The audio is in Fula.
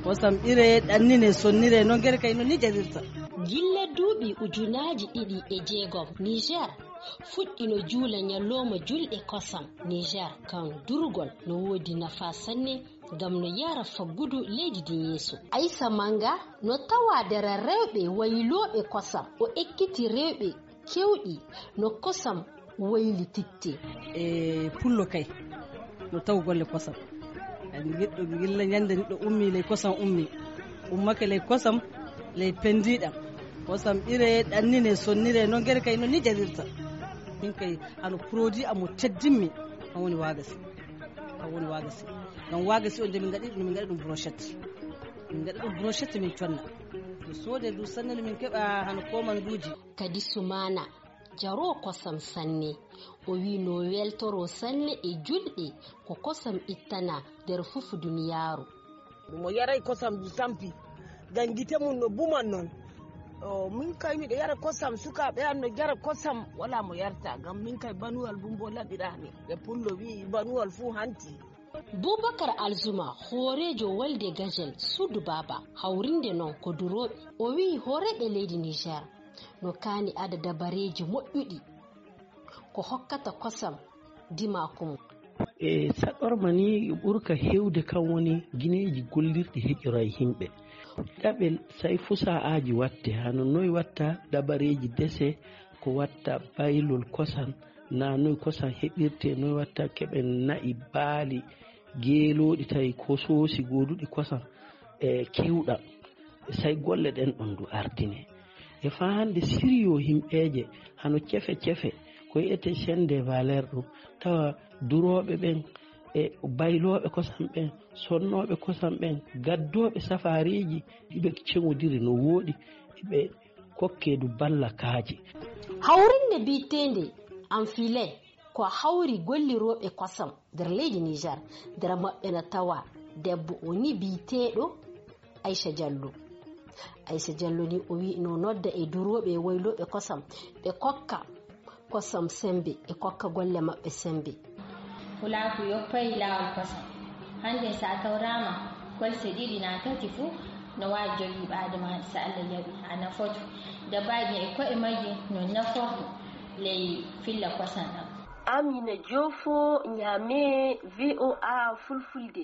kosam ire ɗannine sonnire non gere kay no ni jarirta. Gilla duuɓi ujunaji 2.6 Niger fuɗɗino juula nyaloma julɗe kosam Niger kan durgol no wodi nafa sanne gam no yara faggudu leydi din yeeso. Aissa Manga no tawa dere rewɓe wayloɓe kosam o ekkiti rewɓe kewɗi no kosam wayli titte pullo kay no taw golle kosam giɗɗo gilla nyande ɗo ummi ley kosam ummake ley kosam ley pendiɗam kosam ire ɗannine sonnire non gere kay no ni jarirta. min kay hano produit amo teddinmi kan woni wagasi ngam wagasi o nde min gaɗi ɗum brochette min conna mi soode du sanne min keɓa hano komanduji. Kadi Sumana jaro kosam sanne o wi no weltoro sanne e julɗe ko kosam ittana nder fufu duniyaaru. mo yaray kosam du tampi dan gite mum no buman non min kay miɗo yara kosam sukaɓe an no jara kosam wala mo yarta gam min kay banuwal bumbo laɓirani ɓe pullo wi banuwal fuu hanti. Boubacar Alzuma hoorejo walde gajel sudu baba hawrinde non ko duroɓe o wi hooreɓe leydi Niger no kaani ada dabareji moƴƴuɗi ko hokkata kosam dimakum. Saɗorma ni ɓurka hewde kan woni gineji gollirɗi heƴoray himɓe ɗaɓel say fusa'aji watte hano noy watta dabareji dese ko watta baylol kosam na noy kosam heɓirte noy watta keɓen na'i baali geeloɗi tawi ko soosi goduɗi kosam kewɗam say golle ɗen ɗon du ardine e fa hande siriyo himɓeje hano cefe ko yiyete chaine de valeur ɗum tawa duroɓe ɓen e bayloɓe kosam ɓen sonnoɓe kosam ɓen gaddoɓe safariji ɓe ceŋodiri no wooɗi ɓe kokkedu balla kaaji. Hawrinde bitende Amfile ko hawri golliroɓe kosam nder leydi Niger nder maɓɓe na tawa debbo o ni biteɗo Aisha Diallo ni o wi no nodda e duroɓe wayloɓe kosam ɓe kokka kosam sembe e kokka golle maɓɓe sembe. Hulaku yoppay lawol kosam hande sa tawrama kolse ɗiɗi na tati fuu no wawi jogi ɓadema so Allah jaɓi ha nafoto dabaji e ko'e majji no naforto ley filla kosam ɗam. Amina Jofo Nyame VOA Fulfulde.